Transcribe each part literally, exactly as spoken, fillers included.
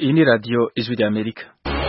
Iyi ni radio Ijwi rya Amerika.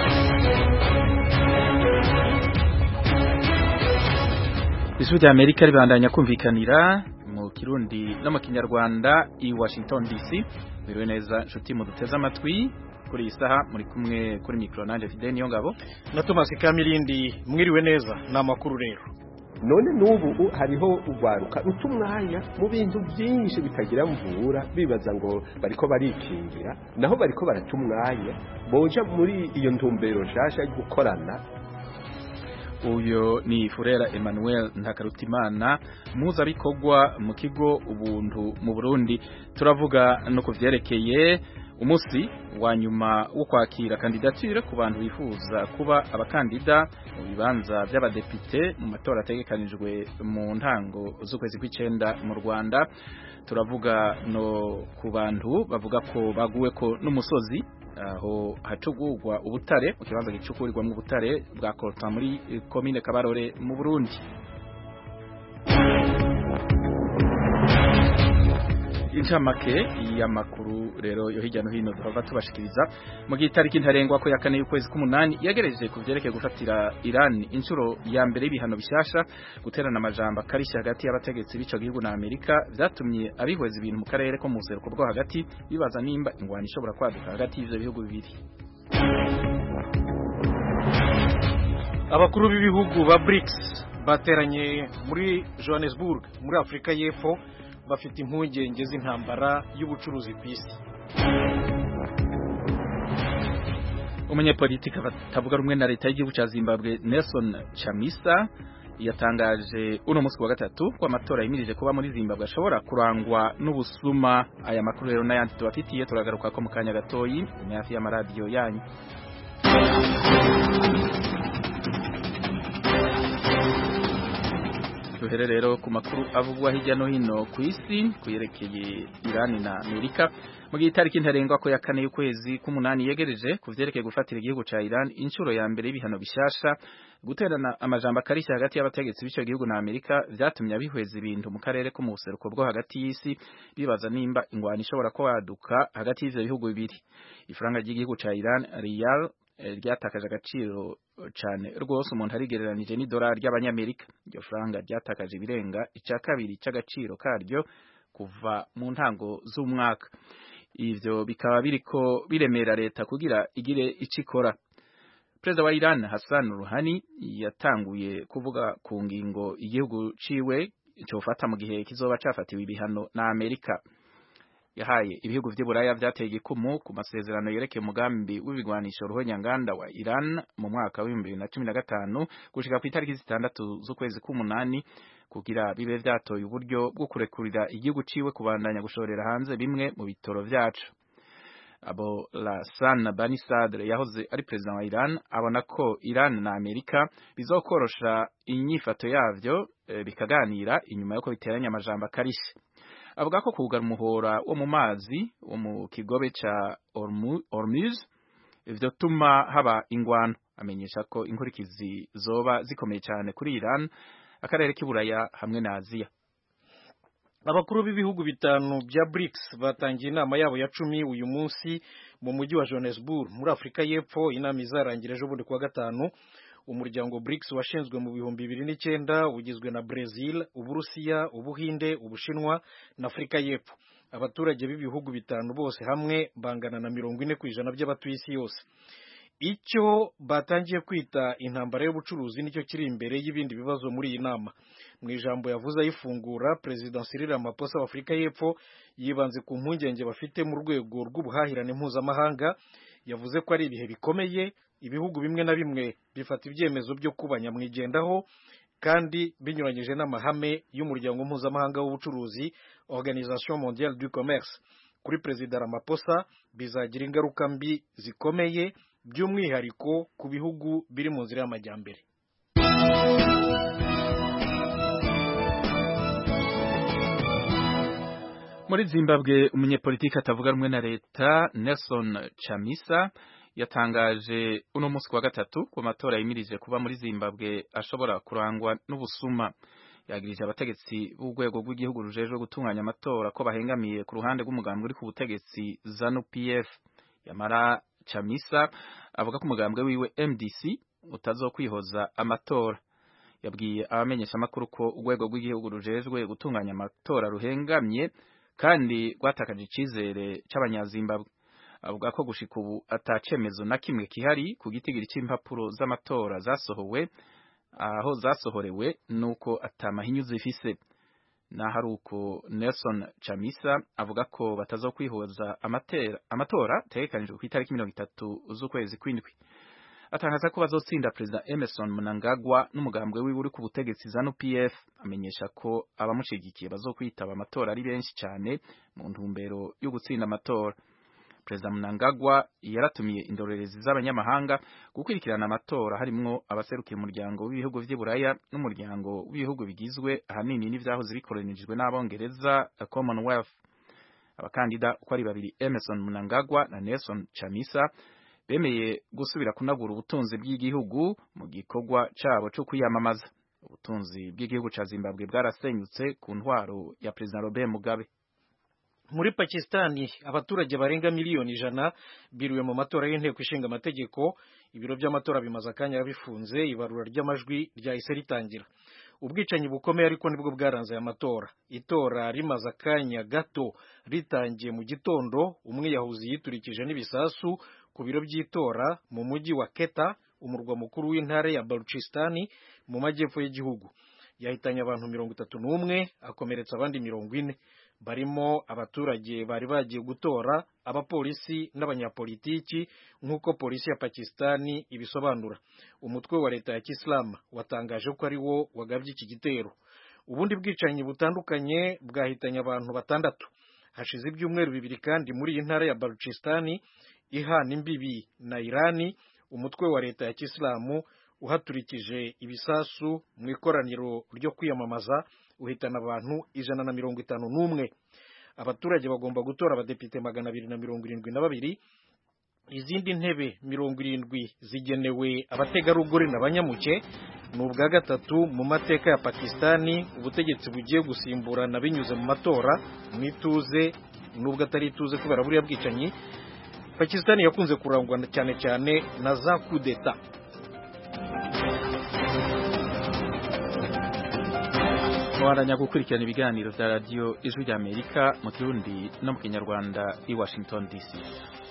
Ijwi rya Amerika ribandanya kumvikanira mu Kirundi no mu Kinyarwanda i Washington D C. Biriwe neza nshuti mu duteza amatwi kuri isaha muri kumwe kuri micro nanje Fidel Niyongabo na Thomas Kamirindi. Mwiriwe neza na makuru rero. None nubu hariho ugwaruka utumwanya mu bintu byinshi bitagira mvura bibaza ngo bariko barikingira naho bariko baratumwanya boja muri iyo ntumbero shasha yo gukorana. Uyo ni Furera Emmanuel Ntakarutimana muza bikogwa mu kigo ubuntu mu Burundi. Turavuga no kuvyerekeye umusi wa nyuma wo kwakira kandidature ku bantu bifuza kuba abakandida mu bibanza by'abadepite mu matora ategekanijwe mu ntango z'ukwezi kw'icenda mu Rwanda. Turavuga no ku bantu bavuga ko baguwe ko n'umusozi aho hacugurwa ubutare mu kibanza gicukurirwa mu butare bwa Kolta muri commune Kabarore mu Burundi. Incamake ya makuru rero yo hirya no hino duhava tubashikiriza mu gitariki ntarengwa ko yakane y'ukwezi k'umunani yagereje kuvyerekeye gufatira Iran inshuro ya mbere y'ibihano bishasha guterana amajambo akarisha hagati y'abategetsi b'ico gihugu na Amerika vyatumye abihweza ibintu mu karere ko mu buseruko bwo hagati bibaza nimba ingwani ishobora kwaduka hagati y'ivyo bihugu bibiri. Abakuru b'ibihugu ba BRICS bateranye muri Johannesburg muri Afrika y'Epfo bafite impungenge z'intambara y'ubucuruzi ku isi. Umunyepolitika batavuga rumwe na leta y'igihugu ca Zimbabwe Nelson Chamisa yatangaje uno musi wa gatatu ko amatora yimirije kuba muri Zimbabwe ashobora kurangwa n'ubusuma. Aya makuru rero n'ayandi tubafitiye turagaruka ko mu kanya gatoyi imyafi y'amaradiyo yanyu. Tuhere rero ku makuru avugwa hirya no hino ku isi kuyerekeye Iran na Amerika. Mu gitariki ntarengwa ko yakane y'ukwezi k'umunani yegereje kuvyerekeye gufatira igihugu ca Iran inshuro ya mbere y'ibihano bishasha guterana amajambo akarisha hagati y'abategetsi b'ico gihugu na Amerika vyatumye abihweza ibintu mu karere ko mu buseruko bwo hagati y'isi bibaza nimba ingwani ishobora kwaduka hagati y'ivyo bihugu bibiri. Ifaranga ry'igihugu ca Iran Riyal ryatakaje agaciro cyane rwose umuntu arigereranije n'idolari ry'abanyamerika. Iryo faranga ryatakaje ibirenga ica kabiri c'agaciro karyo kuva mu ntango z'umwaka. Ivyo bikaba biriko biremera leta kugira igire icikora. Perezida wa Iran Hassan Rouhani yatanguye kuvuga ku ngingo igihugu ciwe cofata mu gihe kizoba cafatiwe ibihano na Amerika. Yahaye ibihugu vy'Iburaya vyateye igikumu ku masezerano yerekeye umugambi w'ibigwanisho ruhonyanganda wa Iran mu mwaka wa bibiri na cumi na gatanu gushika ku itariki zitandatu z'ukwezi k'umunani kugira bibe vyatoye uburyo bwo kurekurira igihugu ciwe kubandanya gushorera hanze bimwe mu bitoro vyacu. Abo Hassan Bani Sadr yahoze ari president wa Iran abona ko Iran na Amerika bizokorosha inyifato yavyo e, bikaganira inyuma yuko biteranya amajambo akarishe. Avuga ko kugara umuhora wo mu mazi wo mu kigobe ca Hormuz ivyo tuma haba ingwano. Amenyesha ko inkurikizi zoba zikomeye cyane kuri Iran, akarere k'Iburaya hamwe na Aziya. Abakuru b'ibihugu bitanu bya BRICS batangiye inama yabo ya cumi uyu munsi mu mujyi wa Johannesburg muri Afrika y'Epfo. Inama izarangira ejo bundi kuwa gatanu. Umuryango BRICS washinzwe mu bihumbi bibiri n'icyenda ugizwe na Brazil, Uburusiya, Ubuhinde, Ubushinwa na Afrika y'Epfo. Abaturage b'ibihugu bitanu bose hamwe bangana na mirongo ine ku ijana by'abatuye isi yose. Icyo batangiye kwita intambara y'ubucuruzi nicyo kiri imbere y'ibindi bibazo muri iyi nama. Mu ijambo yavuze ayifungura, President Cyril Ramaphosa wa Afrika y'Epfo yibanze ku mpungenge bafite mu rwego rw'ubuhahirane mpuzamahanga. Yavuze ko ari ibihe bikomeye, ibihugu bimwe na bimwe bifata ibyemezo byo kuba nyamwigendaho kandi binyuranyije n'amahame y'umuryango mpuzamahanga w'ubucuruzi Organisation Mondiale du Commerce. Kuri President Ramaphosa bizagira ingaruka mbi zikomeye by'umwihariko ku bihugu biri mu nzira y'amajyambere. Muri Zimbabwe umunyepolitika atavuga rumwe na leta Nelson Chamisa yatangaje uno musi wa gatatu ko amatora yimirije kuba muri Zimbabwe ashobora kurangwa n'ubusuma. Yagirije abategetsi b'urwego rw'igihugu rujejwe gutunganya amatora ko bahengamiye ku ruhande rw'umugambi uri ku butegetsi ZANU P F. Yamara Chamisa avuga ko umugambwe wiwe M D C utazokwihoza amatora. Yabwiye abamenyesha makuru ko urwego rw'igihugu rujejwe gutunganya amatora ruhengamye kandi rwatakaje icizere c'abanyazimbabwe. Avuga ko gushika ubu atacemezo na kimwe kihari ku gitigiri c'impapuro z'amatora zasohowe aho zasohorewe nuko atamahinyu zifise. Naharuko Nelson Chamisa avuga ko batazokwihoza amatera amatora tegekanijwe ku itariki mirongo itatu z'ukwezi kw'indwi. Atangaza ko bazotsinda President Emmerson Mnangagwa n'umugambwe wiwe uri ku butegetsi ZANU P F. Amenyesha ko abamushigikiye bazokwitaba amatora ari benshi cyane mu ntumbero yo gutsinda amatora. President Mnangagwa yaratumiye indorerezi z'abanyamahanga gukurikirana amatora harimwo abaserukiye umuryango w'ibihugu vy'Iburaya n'umuryango w'ibihugu bigizwe ahanini n'ivyahoze bikoronijwe n'abongereza Commonwealth. Abakandida uko ari babiri Emmerson Mnangagwa na Nelson Chamisa bemeye gusubira kunagura ubutunzi bw'igihugu mu gikorwa cabo cyo kwiyamamaza. Ubutunzi bw'igihugu ca Zimbabwe bwarasenyutse ku ntwaro ya President Robert Mugabe. Muri Pakistani abaturage barenga miliyoni ijana biriwe mu matora y'inteko ishinga amategeko. Ibiro by'amatora bimaze akanya bifunze, ibarura ry'amajwi ryahise ritangira. Ubwicanyi bukomeye ariko nibwo bwaranze aya matora. Itora rimaze akanya gato ritangiye mu gitondo, umwe yahuzi yiturikije n'ibisasu ku biro by'itora mu mujyi wa Quetta, umurwa mukuru w'intara ya Balochistan mu majyepfo y'igihugu. Yahitanye abantu mirongo itatu n'umwe, akomeretsa abandi mirongo ine. Barimo abaturage bari bagiye gutora, abapolisi n'abanyapolitiki nk'uko polisi ya Pakistani ibisobanura. Umutwe wa leta ya Kisilamu watangaje ko ari wo wagabye iki gitero. Ubundi bwicanyi butandukanye bwahitanye abantu batandatu. Hashize ibyumweru bibiri kandi muri iyi ntara ya Balochistan ihana imbibi na Irani, umutwe wa leta ya Kisilamu uhaturikije ibisasu mu ikoraniro ryo kwiyamamaza uhitana abantu ijana na mirongo itanu n'umwe. Abaturage bagomba gutora abadepite magana abiri na mirongo irindwi na babiri. Izindi ntebe mirongo irindwi zigenewe abategarugori n'abanyamuke. Ni ubwa gatatu mu mateka ya Pakistani ubutegetsi bugiye gusimburana binyuze mu matora mu ituze, nubwo atari ituze kubera buriya bwicanyi. Pakistani yakunze kurangwa cyane cyane na za kudeta. Mwaranya gukurikirana ibiganiro vya radio Ijwi rya Amerika mu Kirundi no mu Kinyarwanda i Washington D C.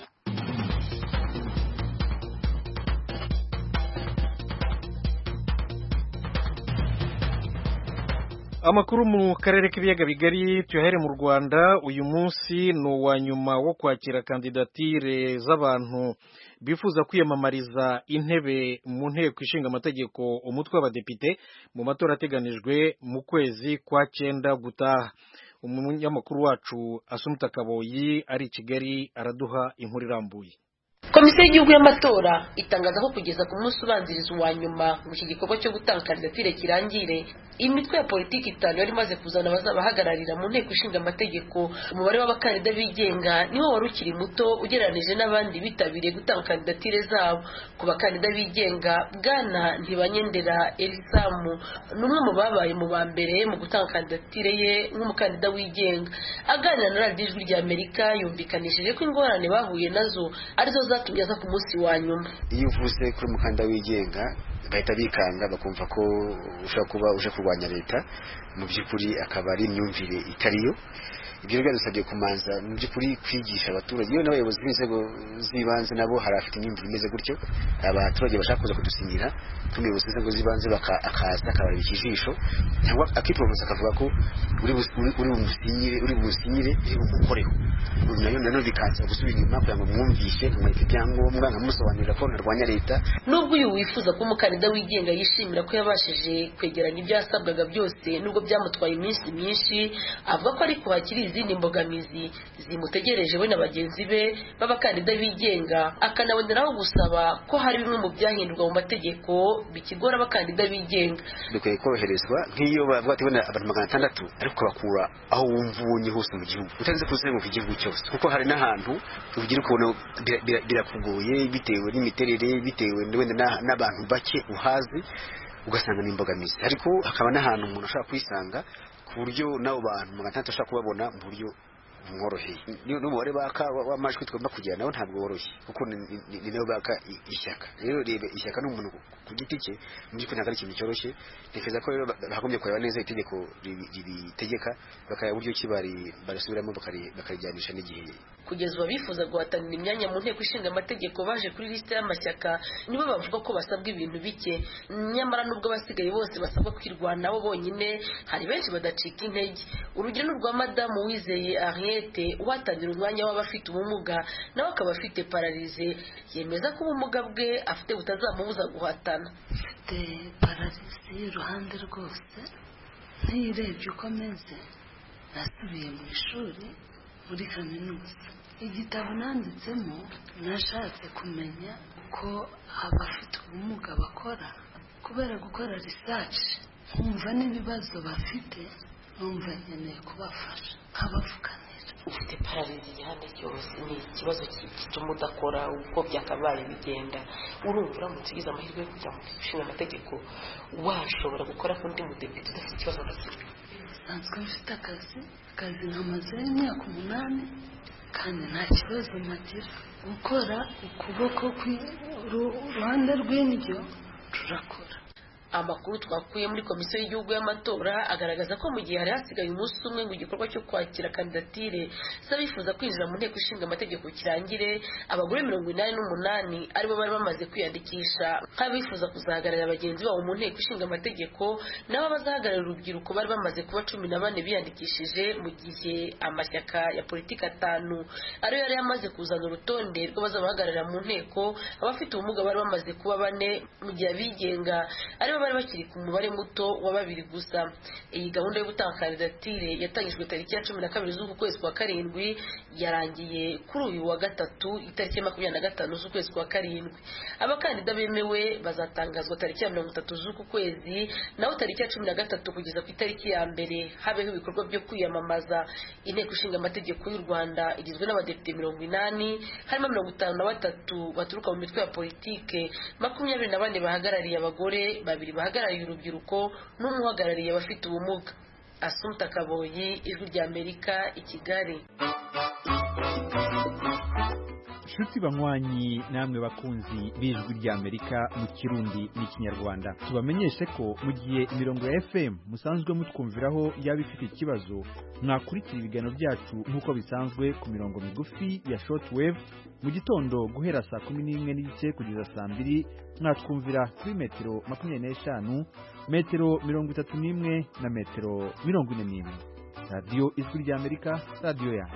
Amakuru mu karere k'ibiyaga bigari tuyahere mu Rwanda. Uyu munsi ni uwa nyuma wo kwakira kandidatire z'abantu bifuza kwiyamamariza intebe mu nteko ishinga amategeko umutwe w'abadepite mu matora ateganijwe mu kwezi kwa cyenda gutaha. Umunyamakuru wacu Asumta Kaboyi ari i Kigali araduha inkuru irambuye. Komisiyo y'igihugu y'amatora itangaza ko kugeza ku munsi ubanziriza uwa nyuma mu iki gikorwa cyo gutanga kandidatire kirangire, imitwe ya politiki itanu yari imaze kuzana abazabahagararira mu nteko ishinga amategeko. Umubare w'abakandida bigenga niwo wari ukiri muto ugereranije n'abandi bitabiriye gutanga kandidatire zabo. Ku bakandida bigenga, Bwana Ntibanyendera Elisamu ni umwe mu babaye mu ba mbere mu gutanga kandidatire ye nk'umukandida wigenga. Aganira na radiyo Ijwi rya Amerika yumvikanishije ko ingorane bahuye nazo arizo zatumye aza ku munsi wa nyuma. Iyo uvuze kuri umukandida wigenga bahita bikanga bakumva ko ushobora kuba uje kurwanya leta, mu by'ukuri akaba ari imyumvire itariyo. Ibyo rero byadusabye kumanza mu by'ukuri kwigisha abaturage, iyo n'abayobozi b'inzego z'ibanze nabo hari afite imyumvire imeze gutyo. Abaturage bashaka kuza kudusinyira n'umuyobozi w'inzego z'ibanze akaza akabareba ikijisho cyangwa akipromosa akavuga ko uri uri bumusinyire uri bumusinyire uri bumukoreho. Nayo nano bikaza gusubira inyuma kugira ngo mwumvishe mwite ibyangombwa nkamusobanurira ko narwanya leta. Nubwo uyu wifuza ko umukandida wigenga yishimira ko yabashije kwegeranya ibyo yasabwaga byose nubwo byamutwaye iminsi myinshi, avuga ko ariko hakiri izindi mbogamizi zimutegereje we na bagenzi be b'abakandida bigenga, akanaboneraho gusaba ko hari bimwe mu byahindurwa mu mategeko bikigora abakandida bigenga. Dukwiye koroherezwa nk'iyo bavuga ati abantu magana atandatu ariko bakura aho wumva ubonye hose mu gihugu utarinze kuzenguruka igihugu cyose, kuko hari n'ahantu ugira ukubona birakugoye bitewe n'imiterere, bitewe n'abantu bake uhazi, ugasanga n'imbogamizi. Ariko hakaba n'ahantu umuntu ashobora kwisanga ku buryo nabo bantu magana atandatu ashobora kubabona mu buryo mworoheye n'umubare baka w'amajwi twagomba kugira nawo ntabwo woroshye kuko ni nayo baka ishyaka rero rebe ishyaka n'umuntu ku giti cye mu by'ukuri ntabwo ari ikintu cyoroshye ntekereza ko rero bagombye kureba neza itegeko ribitegeka bakaya uburyo ki bari barasubiramo bakarijyanisha n'igihe kugeza ubu bifuza guhatanira imyanya mu nteko ishinga amategeko baje kuri lisite y'amashyaka nibo bavuga ko basabwa ibintu bike nyamara nubwo basigaye bose basabwa kwirwanaho bonyine hari benshi badacika intege urugero rwa madamu Wizeye Ariete uhatanira umwanya w'abafite ubumuga nawe akaba afite paralize yemeza ko ubumuga bwe afite butazamubuza guhatana afite paralize y'uruhande rwose ntirebye uko ameze nasubiye mu ishuri muri kaminuza igitabo nanditsemo nashatse kumenya ko abafite ubumuga bakora kubera gukora research nkumva n'ibibazo bafite numva nkeneye kubafasha nkabavuganira ufite paralize igihande cyose ni ikibazo gituma udakora uko byakabaye bigenda urumva uramutse ugize amahirwe yo kujya mu ishinga amategeko washobora gukora kundi mudepite udafite ikibazo na kimwe nsanzwe mfite akazi akazi nkamaze imyaka umunani kandi nta kibazo nagira gukora ukuboko kw'uruhande rw'indyo rurakora amakuru twakuye muri komisiyo y'igihugu y'amatora agaragaza ko mu gihe hari hasigaye umunsi umwe ngo igikorwa cyo kwakira kandidatire z'abifuza kwinjira mu nteko ishinga amategeko kirangire abagore mirongo inani n'umunani aribo bari bamaze kwiyandikisha nk'abifuza kuzahagararira bagenzi babo mu nteko ishinga amategeko nabo bazahagararira urubyiruko bari bamaze kuba cumi na bane biyandikishije mu gihe amashyaka ya politiki atanu ariyo yari yamaze kuzana urutonde rw'abazabahagararira mu nteko abafite ubumuga bari bamaze kuba bane mu gihe abigenga aribo bari bakiri ku mubare muto wa babiri gusa iyi gahunda yo gutanga kandidatire yatangijwe tariki ya cumi na kabiri z'uku kwezi kwa karindwi yarangiye kuri uyu wa gatatu itariki ya makumyabiri na gatanu z'ukwezi kwa karindwi abakandida bemewe bazatangazwa tariki ya mirongo itatu z'uku kwezi naho tariki ya cumi na gatatu kugeza ku itariki ya mbere habeho ibikorwa byo kwiyamamaza inteko ishinga amategeko y'u Rwanda igizwe n'abadepite mirongo inani harimo mirongo itanu na batatu baturuka mu mitwe ya politike makumyabiri na bane bahagarariye abagore babiri bahagarariye urubyiruko n'umuhagarariye abafite ubumuga Assumpta Kaboyi ijwi rya Amerika i Kigali Shuti banywanyi namwe bakunzi b'ijwi rya Amerika mu Kirundi n'ikinyarwanda tubamenyeshe ko mu gihe imirongo ya F M musanzwe mutwumviraho yaba ifite ikibazo mwakurikira ibiganiro byacu nk'uko bisanzwe ku mirongo migufi ya shortwave mu gitondo guhera saa kumi n'imwe n'igice kugeza saa mbiri mwatwumvira kuri metero makumyabiri n'eshanu metero mirongo itatu n'imwe na metero mirongo ine n'imwe radiyo ijwi rya Amerika radiyo yanyu.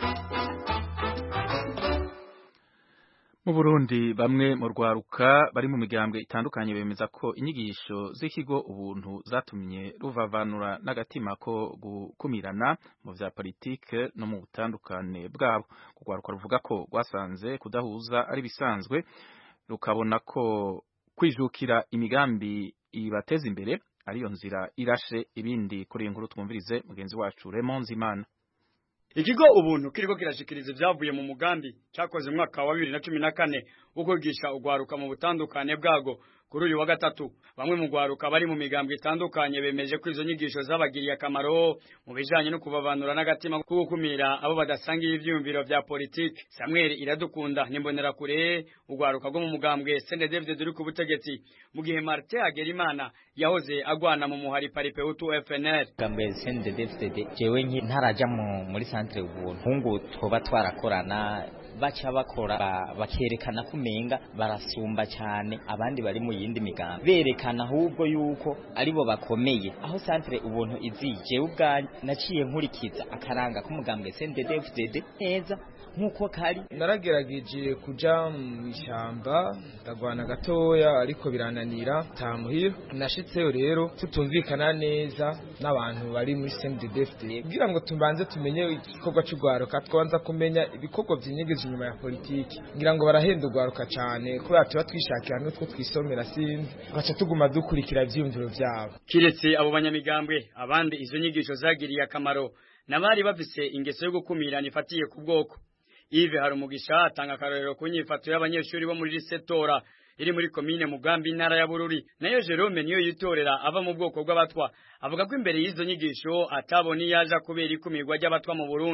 Mu Burundi bamwe mu rwaruka bari mu migambwe itandukanye bemeza ko inyigisho z'ikigo ubuntu zatumye ruvavanura n'agatima ko gukumirana mu vya politike no mu butandukane bwabo. Rwaruka ruvuga ko rwasanze kudahuza ari bisanzwe rukabona ko kwijukira imigambi ibateza imbere ariyo nzira irashe. Ibindi kuri inkuru twumvirize mugenzi wacu Raymond Zimana. Ikigo ubuntu kiriko kirashikiriza ibyavuye mu mugambi cyakoze mu mwaka wa bibiri na cumi na kane ukwigisha ugwaruka mu butandukane bwago. Kuri uyu wa gatatu bamwe mu gwaruka bari mu migambwe itandukanye bemeje ko izo nyigisho zabagiriye akamaro mu bijanye no kubavanura n'agatima ko gukumira abo badasangiye ivyumviro vya politike. Samuel Iradukunda nimbonera kure ugwaruka rwo mu mugambwe C N D D F D D uri ku butegetsi mu gihe Martin Hagerimana yahoze agwana mu muhari Paripehutu F N L. Gambwe C N D D F D D jewe nki ntaraja muri centre ubuntu ngo twoba twarakorana bacha bakora bakerekana kumenga barasumba cyane abandi bari mu yindi migambi berekana ahubwo yuko aribo bakomeye aho centre ubuntu izije ubwa naciye nkurikiza akaranga k'umugambwe C N D D F D D neza nkuko kari naragerageje kuja mu ishyamba ndagwana gatoya ariko birananira tamuhira nashitseyo rero tutumvikana neza n'abantu bari muri C N D D F D D kugira ngo tumbanze tumenye igikorwa cy'ugwaruka twanza kumenya ibikorwa by'inyigije nyuma ya politiki ngira ngo barahenda ugwaruka cyane kubera tuba twishakira n'utwo twisomera sinzi baca tuguma dukurikira ivyumviro byabo. Kiretse abo banyamigambwe abandi izo nyigisho zagiriye akamaro nabari bafise ingeso yo gukumirana ifatiye ku bwoko. Ive Harumugisha atanga akarorero ku nyifato y'abanyeshuri bo muri Setora iri muri komine Mugambi intara ya Bururi. Nayo Jerome niyo yitorera ava mu bwoko bw'abatwa avuga ko imbere y'izo nyigisho ataboni yaje kubera ikumirwa ry'abatwa mu Burundi.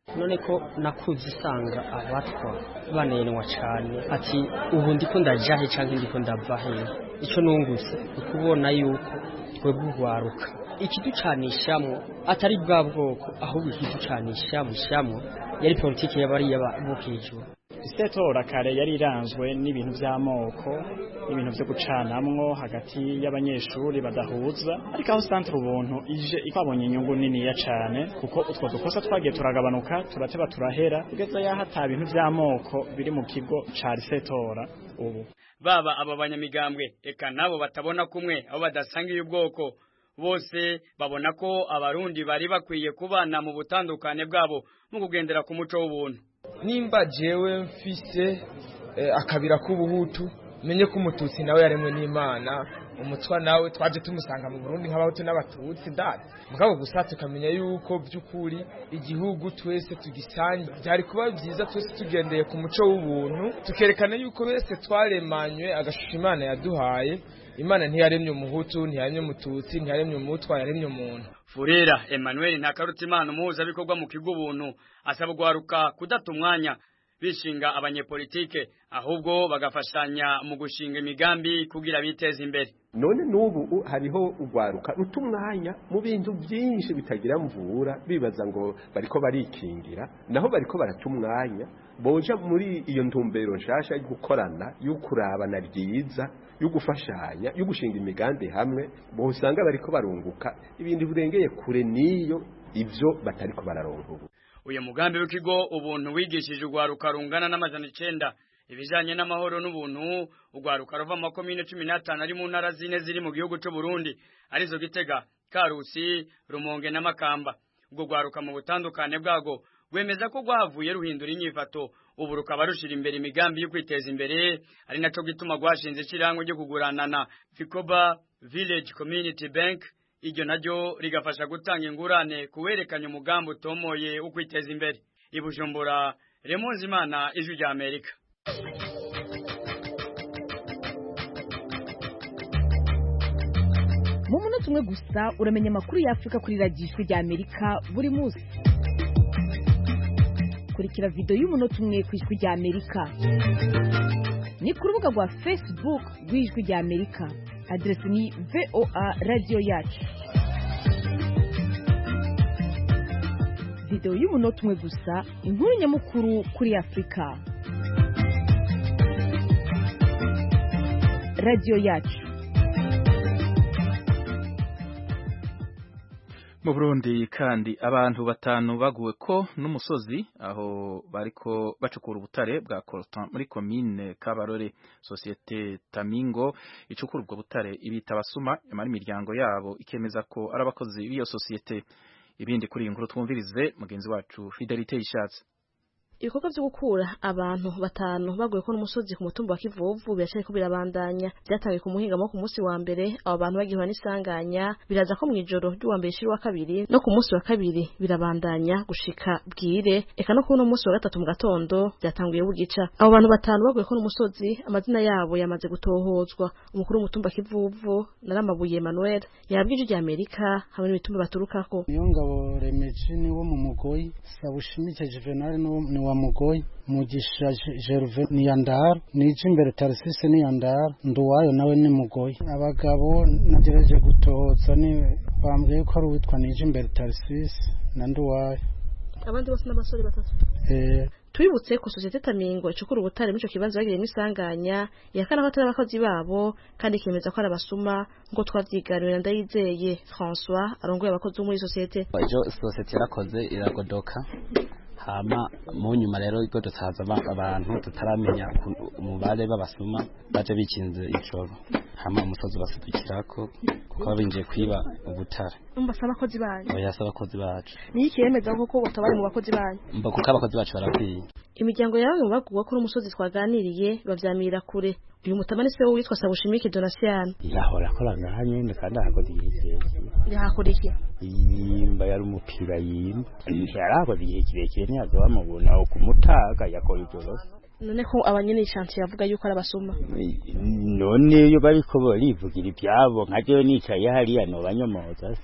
none ko nakuze isanga abatwa banenwa cyane ati ubu ndiko ndaja he canke ndiko ndava he ico nungutse ukubona yuko twebwe ugwaruka ikiducanishamwo atari bwa bwoko ahubwo ikiducanishamwo shamwo yari politiki y'abari y'abukijwe isetora kare yari iranzwe n'ibintu by'amoko n'ibintu byo gucanamwo hagati y'abanyeshuri badahuza ariko aho centre ubuntu ije ikabonye inyungu nini ya cyane kuko utwo dukosa twagiye turagabanuka turateba turahera kugeza yaho ata bintu by'amoko biri mu kigo ca isetora ubu baba aba banyamigambwe eka nabo batabona kumwe aho badasangiye ubwoko bose babona ko abarundi bari bakwiye kubana mu butandukane bwabo mu kugendera ku muco w'ubuntu. Nimba jewe mfise eh, akabira k'ubuhutu menye ko umututsi nawe yaremwe n'Imana umutwa nawe twaje tumusanga mu Burundi nk'abahutu n'abatutsi ndari mugabo gusa tukamenya yuko by'ukuri igihugu twese tugisangiye byari kuba byiza twese tugendeye ku muco w'ubuntu tukerekana yuko bese twaremanywe agashusho Imana yaduhaye. Imana ntiyaremye umuhutu ntiyaremye umututsi ntiyaremye umutwa yaremye umuntu. Furera Emmanuel Ntakarutimana umuhuza bikorwa mu kigo ubuntu asaba gwaruka kudata umwanya bishinga abanyepolitike ahubwo bagafashanya mu gushinga imigambi kugira biteze imbere. None nubu hariho ugwaruka utumwanya mu bintu byinshi bitagira mvura bibaza ngo bariko barikingira naho bariko baratumwanya boja muri iyo ntumbero nshasha yo gukorana yo kurabana ryiza yo gufashanya yo gushinga imigambi hamwe bosanga bariko barunguka ibindi burengeye kure niyo ivyo batariko bararonka ubu. Uyu mugambi w'ikigo ubuntu wigishije ugwaruka rungana n'amajana icenda ibijanye n'amahoro n'ubuntu ugwaruka ruva mu komine cumi n'atanu ari mu ntara zine ziri mu gihugu cy'u Burundi arizo Gitega, Karusi, Rumonge na Makamba. Ubwo gwaruka mu butandukane bwago gwemeza ko gwahavuye ruhindura inyifato ubu rukaba rushira imbere imigambi yo kwiteza imbere ari naco gituma gwashinze ikirango ryo kuguranana Fikoba Village Community Bank. Iryo naryo rigafasha gutanga ingurane kuwerekanya umugambi utomoye ukwiteza imbere. I Bujumbura, Raymond Zimana, Ijwi rya Amerika. Mu munota umwe gusa uramenya amakuru ya Afrika kuri radiyo Ijwi rya Amerika buri munsi. Kurikira video y'umunota umwe ku Ijwi rya Amerika. Ni ku rubuga rwa Facebook rw'Ijwi rya Amerika. Adresi ni V O A Radio Yacu. Video y'umunota umwe gusa inkuru nyamukuru kuri Afrika. Radio Yacu. Mu Burundi kandi abantu batanu baguwe ko n'umusozi aho bariko bacukura ubutare bwa coltan muri commune Kabarore. Societe Tamingo icukura ubwo butare ibita basuma amari imiryango yabo ikemeza ko ari abakozi b'iyo societe. Ibindi kuri inkuru twumvirize mugenzi wacu Fidelite Ishatse. Ibikorwa byo gukura abantu batanu baguye ko n'umusozi ku mutumba wa Kivuvu biracaye ko birabandanya byatangiye ku muhinga mo ku munsi wa mbere abo bantu bagihwa n'isanganya biraza ko mwijoro ry'uwa mbere shiri wa kabiri no ku munsi wa kabiri birabandanya gushika bwire eka no ku no munsi wa gatatu mu gatondo byatanguye bugica abo bantu batanu baguye ko n'umusozi amazina yabo yamaze gutohozwa umukuru w'umutumba Kivuvu Naramabuye Emmanuel yabwije rya Amerika hamwe n'ibitumba baturukako niyo ngabo Remeji ni wo mu Mugoyi Sabushimike Juvenal no wa Mugoyi Mugisha Gervais ni Yandar nije imbere Tarsise ni Yandar Nduwayo nawe ni Mugoyi abagabo nagerageje gutoza ni bambwiye ko ari witwa nije imbere Tarsise na Nduwayo abandi bose n'abasore batatu eh Twibutse ko Societe Tamingo icukura ubutare mu cyo kibanza bagiriye n'isanganya yakana ko atari abakozi babo kandi kimeza ko ari abasuma ngo twavyiganira ndayizeye François arongoye abakozi muri societe ejo societe yarakoze iragodoka hama mu nyuma rero igo dutaza abantu tutaramenya umubare babasuma baje bikinze icoro hama umusozi basidukirako kuko binje kwiba ubutare umbasaba abakozi banyu oya saba abakozi bacu ni ikiyemeza ko botabari mu bakozi banyu mba kuko abakozi bacu barakwiye imiryango yawe mu baguwa ko umusozi twaganiriye bavyamira kure uyu mutamane se witwa Sabushimike Donasiano yahora akorana hanyine kandi akoze igihe yahakora iki yimba yari umupira yimba yarakoze igihe kirekire ntiyazo bamubona kumutaga yakora ijoro none ko abanyene ishanti yavuga yuko ari abasuma none yo bariko barivugira ibyabo nkaje nicaye hariya no banyomoza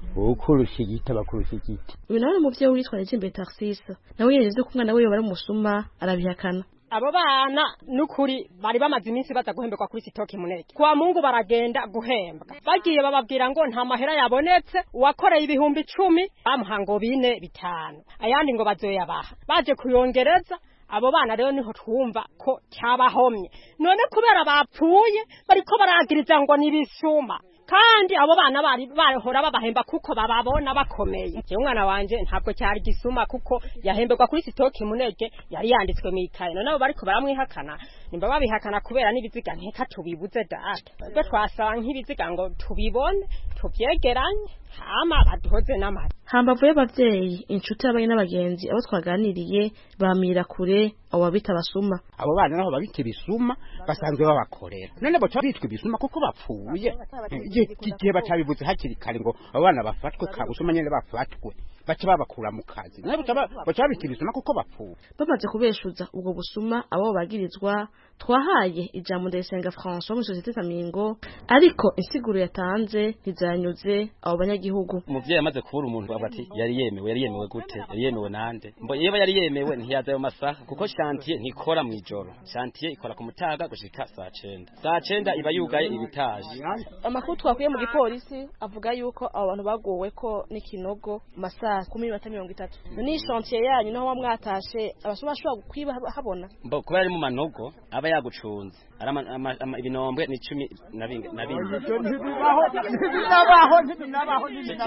ukurusha igiti bakurusha igiti. Uyu nawe umuvyeyi witwa Regimbe Taxis nawe yejeje ko umwana we bari umusuma arabihakana. Abo bana nukuri bari bamaze iminsi baza guhembekwa kuri sitoke Muneke. Kwa Mungu baragenda guhembwa. Bagiye bababwira ngo nta mahera yabonetse, uwakoreye ibihumbi icumi bamuha ngo bine bitanu. Ayandi ngo bazoyabaha. Baje kuyongereza abo bana rero niho twumva ko cyabahomye. None kubera bapfuye bariko baragiriza ngo nibisuma. Kandi abo bana bari bahora babahemba kuko bababona bakomeye. Je umwana wanje ntabwo cyari gisuma kuko yahembegwa kuri sitoke Muneke yari yanditswe mu ikaye. None abo bariko baramwihakana nimba babihakana kubera nibiziga nkeka tubibuze data. Twe twasaba nk'ibiziga ngo tubibone tubyegeranye hama baduhoze n'amara. Hambavu y'abavyeyi inshuti y'abanye n'abagenzi abo twaganiriye bamira kure abo babita basuma. Abo bana naho babita bisuma basanzwe babakorera. None bo bitwa bisuma kuko bapfuye. Igihe batabivuze hakiri kare ngo abo bana bafatwe kabusuma nyene bafatwe. Bace babakura mu kazi. None baca babita bisuma kuko bapfuye. Bamaze kubeshuza ubwo busuma abo bagirizwa twahaye ijambo Ndayisenga François mu societe Samingo ariko insiguro yatanze ntizanyuze abo banyagihugu. Umuvyeyi amaze kubura umuntu avuga ati yari yemewe yari yemewe gute yari yemewe nande mbo yeba yari yemewe ntiyaza ayo masaha kuko chantier ntikora mu ijoro chantier ikora ku mutaga gushika saa cenda saa cenda iba yugaye ibitaje. Amakuru twakuye mu gipolisi avuga yuko abo bantu bagowe ko n'ikinogo masaha kumi na mirongo itatu. Ni chantier yanyu naho wamwatashe abasoma bashobora kwiba habona mbo kuba ari mu manogo aba yagucunze arama ibinombwe ni cumi na bine na bine ntibibaho ntibibaho ntibibaho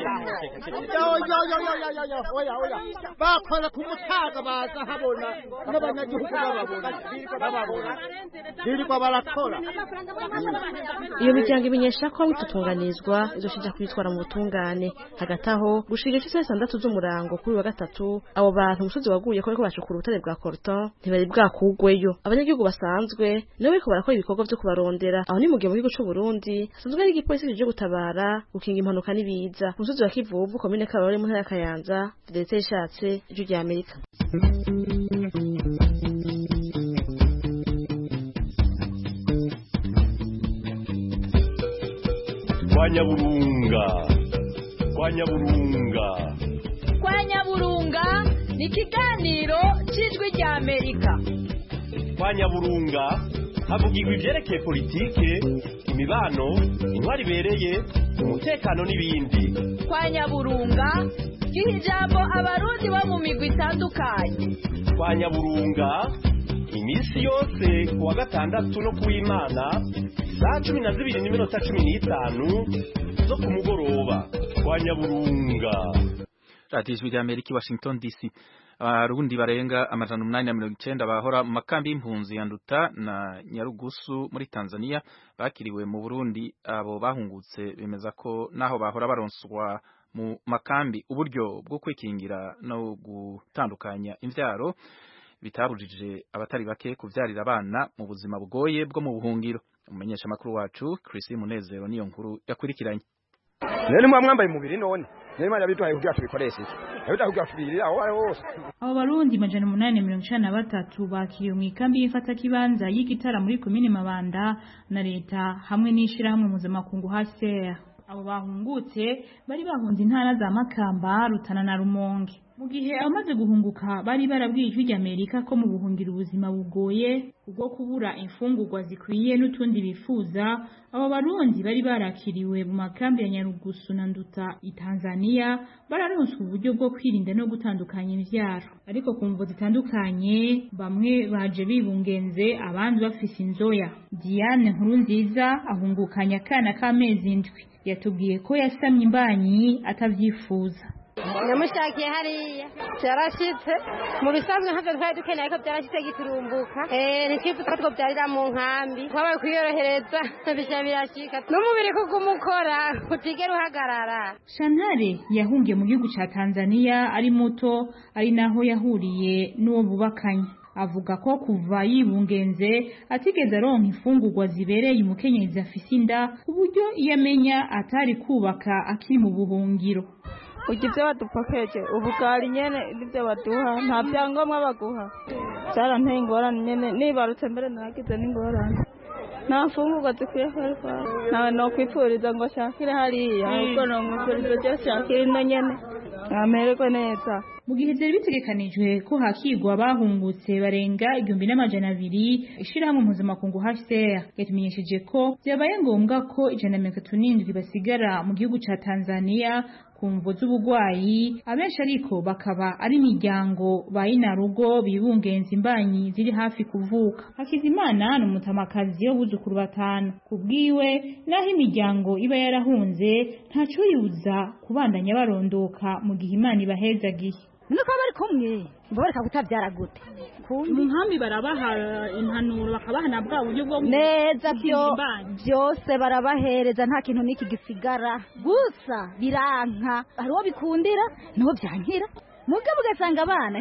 yo yo yo yo yo yo oya oya bakora ku mutaga baza habona n'abanyagihugu bababona bababona biriko barakora. Iyo miryango imenyesha ko bitutunganizwa izoshija kwitwara mu butungane hagati aho gushira cyo sandatu z'umurango kuri wa gatatu abo bantu umusozi waguye ko bariko bashukura ubutare bwa Corton ntibari bwakugweyo. Abanyagihugu basanzwe nawe ko barakora ibikorwa byo kubarondera aho ni mu gihe mu gihugu cy'u Burundi hasanzwe ari igipolisi kije gutabara gukinga impanuka n'ibiza. Umusozi wa Kivuvu komine Kabarore mu ntara ya Kayanza ndetse ishatse ijwi rya Amerika. Kwa Nyaburunga kwa Nyaburunga kwa Nyaburunga ni ikiganiro cy'ijwi rya Amerika. Kwa Nyaburunga havugirwa ivyerekeye politike, imibano, intwari ibereye, umutekano n'ibindi. Kwa Nyaburunga giha ijambo abarundi bo mu migwi itandukanye. Kwa Nyaburunga iminsi yose kuwa gatandatu no kuw'Imana saa cumi na zibiri n'iminota cumi n'itanu zo ku mugoroba. Kwa Nyaburunga. Radio Ijwi rya Amerika, Washington D C. Abarundi barenga amajana umunani na mirongo icenda bahora mu makambi y'impunzi ya Nduta na Nyarugusu muri Tanzania bakiriwe mu Burundi. Abo bahungutse bemeza ko naho bahora baronswa mu makambi uburyo bwo kwikingira no gutandukanya imvyaro bitabujije abatari bake kuvyarira abana mu buzima bugoye bwo mu buhungiro. Umumenyesha makuru wacu Chris Munezero niyo nkuru yakurikiranye. Nene mwa mwambaye mubiri none nene mara bitwaye kugira tubikoreshe yabita kugira tubirira aho ari hose. Abo barundi majana umunani na mirongo icenda na batatu bakiriwe mu ikambi y'ifata kibanza y'igitara muri komine Mabanda na leta hamwe n'ishira hamwe mpuzamakungu H C R. Abo bahungutse bari bahunze intara za Makamba, Rutana na Rumonge. Mu gihe abamaze guhunguka bari barabwiye ijwi rya Amerika ko mu buhungira ubuzima bugoye ubwo kubura imfungurwa zikwiye n'utundi bifuza, abo barundi bari barakiriwe mu makambi ya Nyarugusu na Nduta i Tanzania bararonswa uburyo bwo kwirinda no gutandukanya imvyaro. Ariko ku mvo zitandukanye bamwe baje bibungenze abandi bafise inzoya. Diane Nkurunziza ahungukanya kana k'amezi indwi yatubwiye ko yasamye imbanyi atavyifuza. Namushakiye hariya cyarashitse mu bisanzwe ntabwo twari dukeneye ko byarashitse giturumbuka eh nikivuga ko byarira mu nkambi kwabaye kwiyorohereza bisha birashika n'umubiri kugumukora kutigera uhagarara. Shantare yahungiye mu gihugu ca Tanzania ari muto ari naho yahuriye n'uwo bubakanye. Avuga ko kuva yibungenze atigeze aronka imfungurwa zibereye umukenyezi afise inda uburyo yamenya atari kubaka akiri mu buhungiro. Ugivyo badupokeje ubugari nyene nivyo baduha nta byangombwa baguha byaranteye ingorane nyene nibarutse mbere naragize n'ingorane nta mfungurwa zikwiye kuba ntawe nokwifuriza ngo ashakire hariya ahubwo nomwifuriza cyo ashakire ino nyene amererwe neza. mu gihe byari bitegekanijwe ko hakigwa abahungutse barenga igihumbi n'amajana abiri ishirahamwe mpuzamakungu H C R yatumenyesheje ko byabaye ngombwa ko ijana na mirongo itatu n'indwi basigara mu gihugu ca Tanzania ku mvo z'ubugwayi, abenshi ariko bakaba ari imiryango bayinarugo bibungenza imbanyi ziri hafi kuvuka. Hakizimana ni umutamakazi w'abuzukuru batanu. Kubwiwe naho imiryango iba yarahunze ntaco yuza kubandanya barondoka mu gihe Imana ibahezagiye. nuko bari kumwe mboreka kutabyara gute mu nkambi barabaha impanuro bakabaha na bwa buryo bwo neza byo byose barabahereza nta kintu niki gisigara gusa biranka hariho bikundira niho byankira mugabo ugasanga abana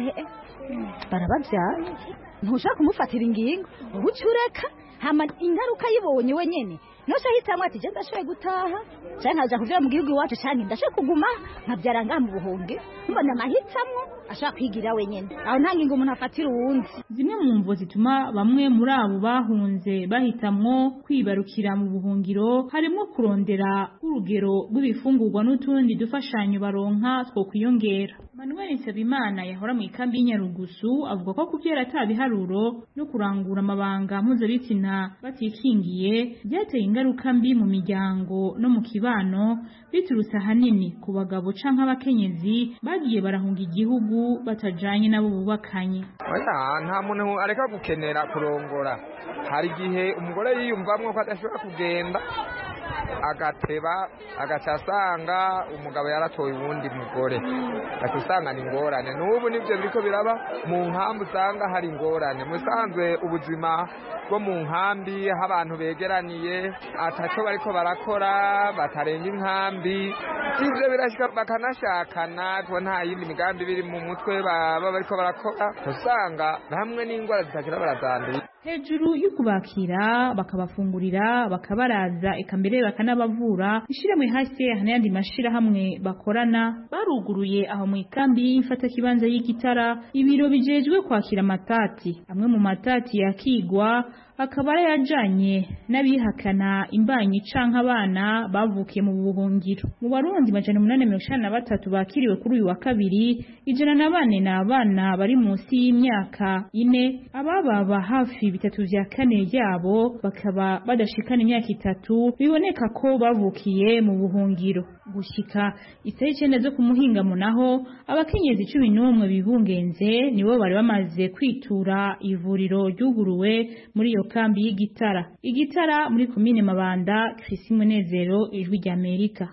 barababyara ntushaka kumufatira ingingo ubucureka hama ingaruka yibonye wenyene nosha hitamwe ati je ndashoye gutaha cyane haja kuja mu gihugu iwacu cyane ndashoye kuguma nkabyara nga mu buhunge mbona mahitamwe ashaka kwigira wenyene aho nta ngingo umuntu afatira uwundi. Zimwe mu mvo zituma bamwe muri abo bahunze bahitamwo kwibarukira mu buhungiro harimo kurondera urugero rw'ibifungurwa n'utundi dufashanyo baronka two kwiyongera. Manuel Nsabimana yahora mu ikambi y'Inyarugusu avuga ko kubyera atabiharuro no kurangura amabanga mpuzabitsina batikingiye byateye ingaruka mbi mu miryango no mu kibano biturutse ahanini ku bagabo canke abakenyezi bagiye barahunga igihugu batajanye nabo bubakanye. Oya nta muntu areka gukenera kurongora, hari igihe umugore yiyumvamwo ko adashobora kugenda agateba agacasanga umugabo yaratoye uwundi mugore agasanga ni ingorane. N'ubu nivyo biriko biraba mu nkambi, usanga hari ingorane. Musanzwe ubuzima bwo mu nkambi aho abantu begeraniye ataco bariko barakora batarenga inkambi, ivyo birashika bakanashakana ko nta yindi migambi biri mu mutwe baba bariko barakora, usanga hamwe n'ingwara zitakira barazanduye. Hejuru y'ukubakira bakabafungurira bakabaraza eka mbere bakanabavura, ishiramwe hasi n'ayandi mashira hamwe bakorana baruguruye aho mu ikambi y'imfata kibanza y'Igitara ibiro bijejwe kwakira matati. Amwe mu matati yakigwa akaba yajanye n'abihakana imbanyi canke abana bavukiye mu buhungiro. Mu Barundi majana umunani mirongo icenda na batatu bakiriwe kuri uyu wa kabiri, ijana na bane na abana bari munsi y'imyaka ine, abababa hafi bitatu vya kane yabo bakaba badashikana imyaka itatu, biboneka ko bavukiye mu buhungiro. Gushika isaha icenda zo kumuhingamo naho abakenyezi cumi n'umwe bibungenze nibo bari bamaze kwitura ivuriro ryuguruwe muri iyo kambi y'Igitara. Igitara muri komine Mabanda, Chris Munezero, Ijwi rya Amerika.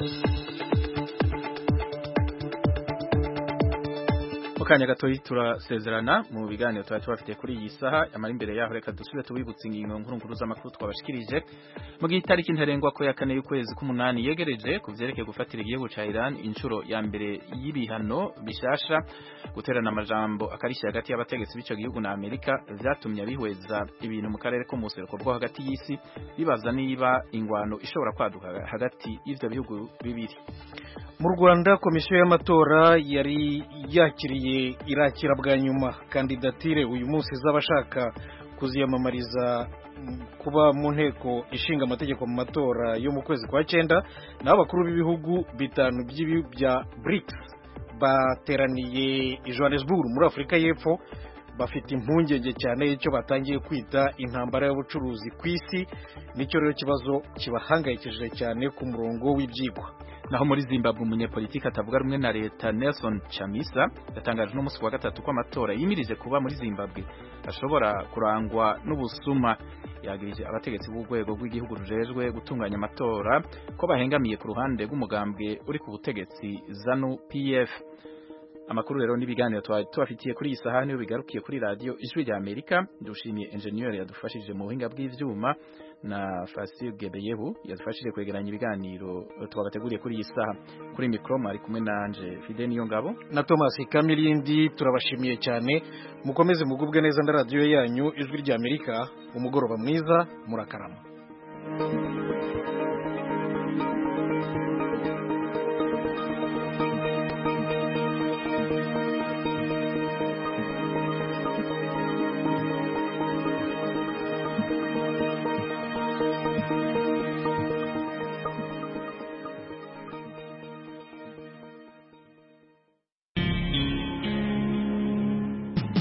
Mukanya gatoyi turasezerana mu biganiro twari tubafite kuri iyi saha. Amara imbere yaho reka dusubire tubibutse ingingo nkuru nkuru z'amakuru twabashikirije. Mu gihe itariki ntarengwa ko ya kane y'ukwezi k'umunani yegereje ku vyerekeye gufatira igihugu ca Iran inshuro ya mbere y'ibihano bishasha, guterana amajambo akarishya hagati y'abategetsi b'ico gihugu na Amerika vyatumye abihweza ibintu mu karere ko musereko bwo hagati y'isi bibaza niba ingwano ishobora kwaduka hagati y'ivyo bihugu bibiri. Mu Rwanda komisiyo y'amatora yari yakiriye irakira bwa nyuma kandidatire uyu munsi z'abashaka kuziyamamariza kuba mu nteko ishinga amategeko mu matora yo mu kwezi kwa cyenda. Naho abakuru b'ibihugu bitanu by'ibihugu bya BRICS bateraniye i Johannesburg muri Afurika y'Epfo, bafite impungenge cyane y'icyo batangiye kwita intambara y'ubucuruzi ku isi. Nicyo rero kibazo kibahangayikishije cyane ku murongo w'ibyigwa. Naho muri Zimbabwe umunyepolitiki atavuga rumwe na leta Nelson Chamisa yatangaje no musi wa gatatu ko amatora yimirije kuba muri Zimbabwe ashobora kurangwa n'ubusuma. Yagirije abategetsi b'urwego rw'igihugu rujejwe gutunganya amatora ko bahengamiye ku ruhande rw'umugambwe uri ku butegetsi ZANU P F. Amakuru rero n'ibiganiro twafitiye kuri iyi saha niyo bigarukiye kuri radio Ijwi rya Amerika. Ndushimiye engineer yadufashije mu buhinga bw'ivyuma na Fasil Gebeyehu yadufashije kwegeranya ibiganiro twabateguriye kuri iyi saha. Kuri micro ari kumwe nanje Fide Niyongabo na Thomas Kamilindi. Turabashimiye cyane, mukomeze mugubwe neza na radio yanyu Ijwi rya Amerika. Umugoroba mwiza, murakarama.